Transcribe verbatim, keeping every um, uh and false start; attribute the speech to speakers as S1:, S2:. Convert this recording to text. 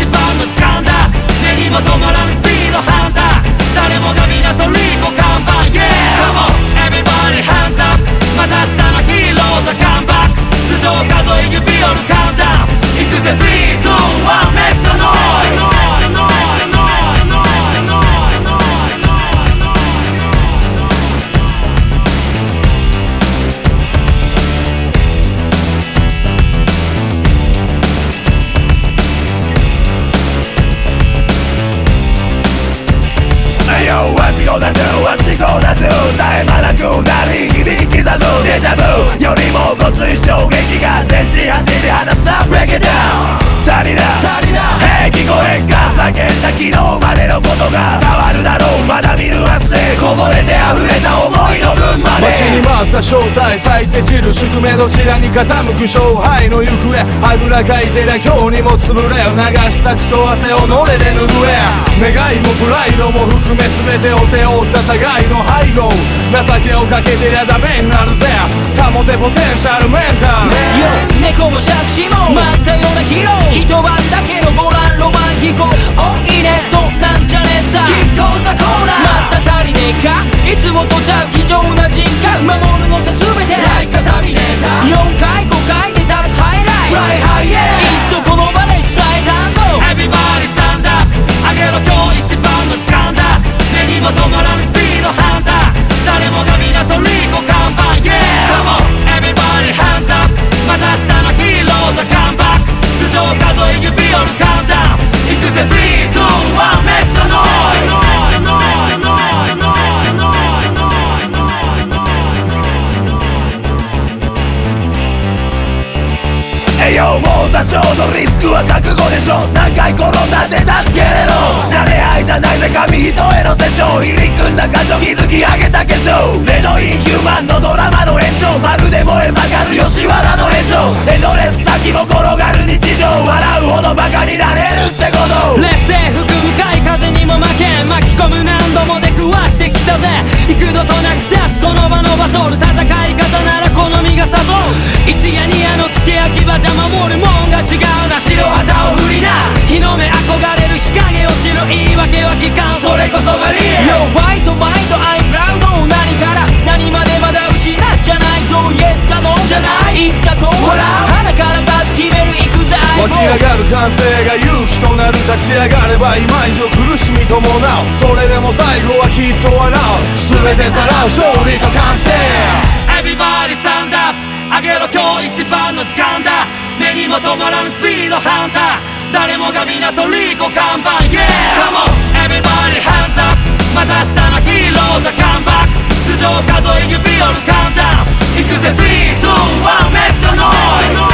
S1: 番の時間だ。目にも止まらぬスピードハンター。誰もが皆トリコ看板 Yeah! Come on! Everybody hands up! また明日のヒーローザカムバック。頭上数え指折るカウンダウン。行くぜスリー、ツー、ワン Make some noise!
S2: What you gonna do? What you gonna do? 絶え間なく鳴り響き刻むデジャブよりもごつい衝撃が全身走り放つ Break it down 足りな足りな Hey 聞こえんか叫んだ昨日までのことが変わるだろうまだ見ぬ明日でこぼれて溢れた思いの分まで
S3: 待ちに待った正体咲いて散る宿命どちらに傾く勝敗の行方あぐらかいてりゃ今日にも潰れ流した血と汗をのれで拭え願いもプライドも含め全てを背負った互いの背後情けをかけてりゃダメになるぜ保てポテンシャルメンタル
S1: Yo 猫も借地も待ったようなヒーロー一晩だけのボランロマン飛行おいいねそんなんじゃねえさキッコーザコーナーまた足りねえかいつもとちゃう非常な人格守るのさ全てライカタミネーターよんかいごかいで立つハイライト Fly high yeah いっそこの場で伝えたんぞ Everybody stand up 上げろ今日一番の時間だ目にも止まらぬスピードハンター誰もが皆トリコ看板 Yeah! Come on! Everybody hands up また明日のヒーローザカムバック頭上数え指折るカウンダウン行くぜスリー、ツー、ワン Make some noise!
S2: 栄養も多少のリスクは覚悟でしょ何回転んだって助けれろ慣れ合いじゃないぜ紙一重のセッション入り組んだ感情築き上げた化粧レドインヒューマンのドラマの延長まるで燃え盛る吉原の炎上エンドレス先も転がる日常笑うほどバカになれるってこと
S1: 劣勢吹く深い風にも負けん巻き込む何度も出くわしてきたぜ幾度となく立つこの場のバトル戦い方なら好みが悟る一夜二夜の付け焼き場じゃ守るもんが違うな白旗を振りな日の目憧れる日陰を知る言い訳は聞かんそれこそがリアル Yo white mind I'm proud 何から何までまだ失っちゃないぞ Yes か No じゃないいつかこう笑う鼻からバッ決める行くぜ
S3: 湧き上がる歓声が勇気となる立ち上がれば今以上苦しみ伴うそれでも最後はきっと笑う全てさらう勝利と完成
S1: Everybody stand up 上げろ今日一番の時間だ目にも止まらぬスピードハンター誰もが皆トリコ看板 Yeah! Come on! Everybody hands up また明日のヒーローザカムバック頭上数え指折るカウンダウン行くぜスリー、ツー、ワン Make some noise!